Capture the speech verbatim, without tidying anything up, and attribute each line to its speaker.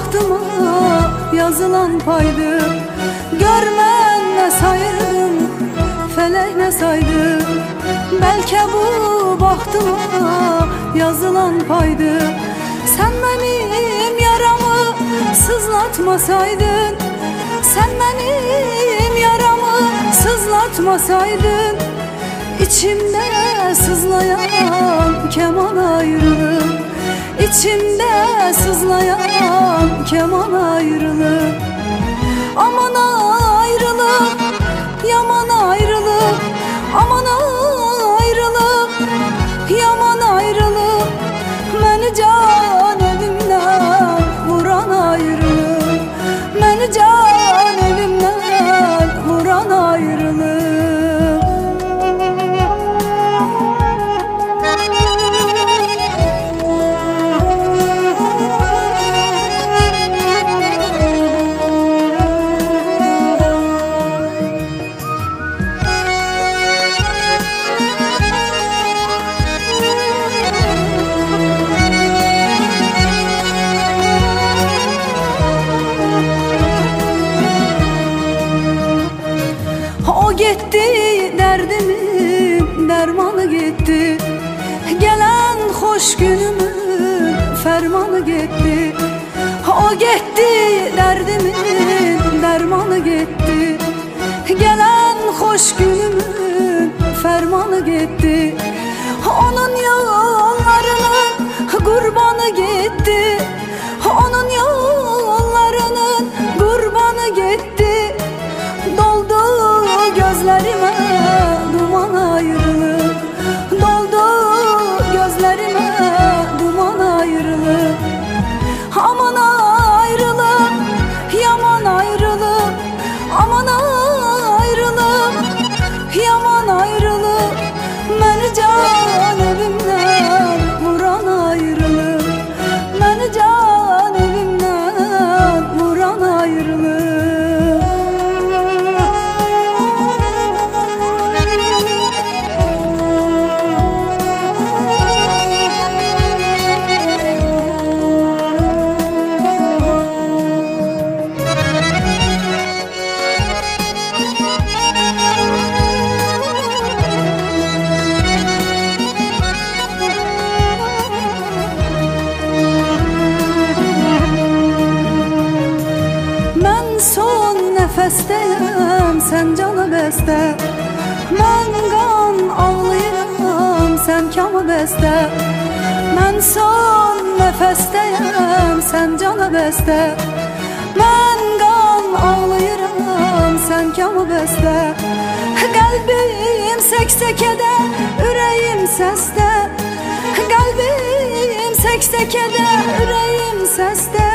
Speaker 1: baxtıma yazılan paydı. Görmən nə sayırdım, felək nə saydı. Bəlkə bu baxtıma yazılan paydı. Sen benim yaramı sızlatmasaydın, sen benim yaramı sızlatmasaydın, İçimde sızlayan keman ayrılık, İçimde sızlayan keman ayrılık. Aman ayrılık, yaman ayrılık, aman ayrılık, yaman ayrılık. Məni can evimden vuran ayrılık, Məni can evimden vuran ayrılık. O gitti, derdimin dermanı gitti. Gelen hoş günümün fermanı gitti. O gitti, derdimin dermanı gitti. Gelen hoş günümün fermanı gitti. Onun yollarının kurbanı gitti. Onun yollarının kurbanı gitti. Doldu gözlerime duman ayrılık, doldu gözlerime duman ayrılık. Aman ayrılık, yaman ayrılık, aman ayrılık, yaman ayrılık. Məni can evimden vuran ayrılık, Məni can evimden vuran ayrılık. Son nəfəstəyəm, sən cana bəstə. Mən qan ağlayıram, sən kamı bəstə. Mən son nəfəstəyəm, sən cana bəstə. Mən qan ağlayıram, sən kamı bəstə. Qəlbim səksəkədə, ürəyim səsdə. Qəlbim səksəkədə, ürəyim səsdə.